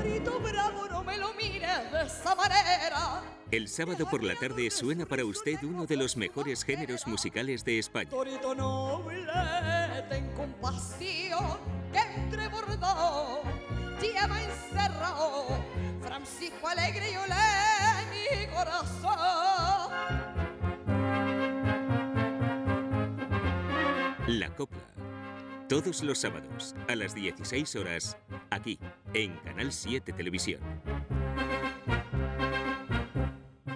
torito bravo, no me lo mires de esa manera. El sábado por la tarde suena para usted uno de los mejores géneros musicales de España. Torito noble, ten compasión, que entre Bordeaux lleva encerrado Francisco Alegre y olé mi corazón. La Copla. Todos los sábados a las 16 horas, aquí, en Canal 7 Televisión.